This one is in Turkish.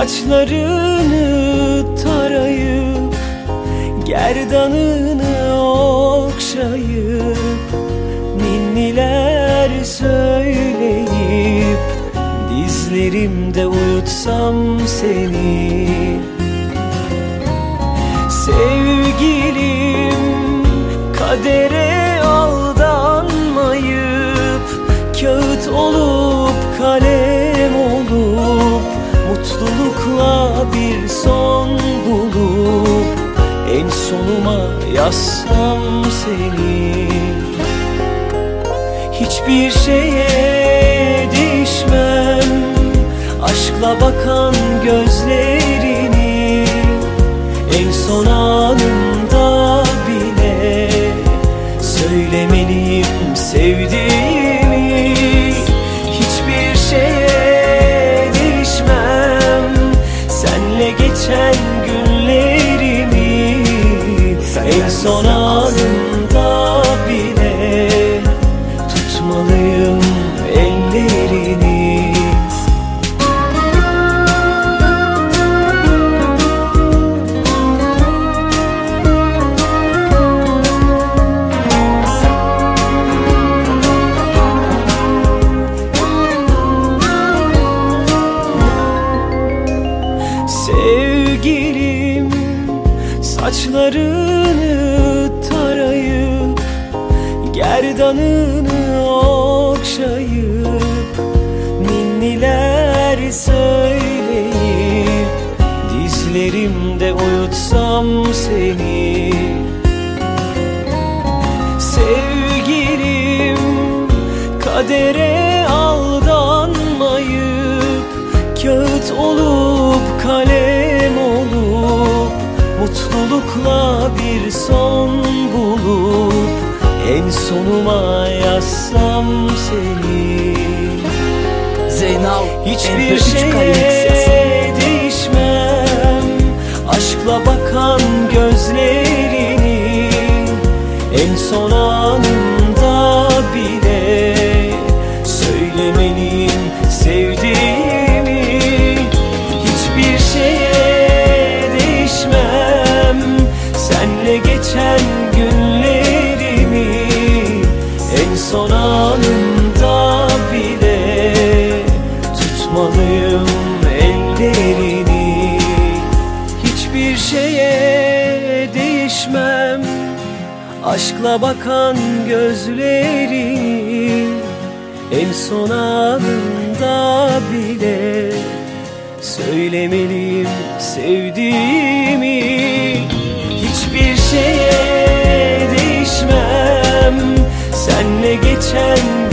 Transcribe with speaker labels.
Speaker 1: Saçlarını tarayıp gerdanını okşayıp ninniler söyleyip dizlerimde uyutsam seni. Sevgilim, kadere aldanmayıp kağıt olup kalem olup mutlulukla bir son bulup en sonuma yazsam seni. Hiçbir şeye değişmem aşkla bakan gözlerini, en son anımda bile söylemeliyim sevdiğimi. Hiçbir şeye değişmem senle geçen günlerimi, en son anımda bile tutmalıyım ellerini. Sevgilim, saçlarını tarayıp gerdanını okşayıp ninniler söyleyip dizlerimde uyutsam seni. Sevgilim, kadere aldanmayıp kağıt olup kalem olup mutlulukla bir son bulup en sonuma yazsam seni.
Speaker 2: Zeynal,
Speaker 1: hiçbir şeye değişmem aşkla bakan gözlerini, en son anımda bile söylemeliyim sevdiğimi. Hiçbir şeye değişmem senle geçen günlerimi, en son anımda bile tutmalıyım ellerini. Hiçbir şeye değişmem aşkla bakan gözlerini, en son anımda bile söylemeliyim sevdiğimi. Hiçbir şeye değişmem senle geçen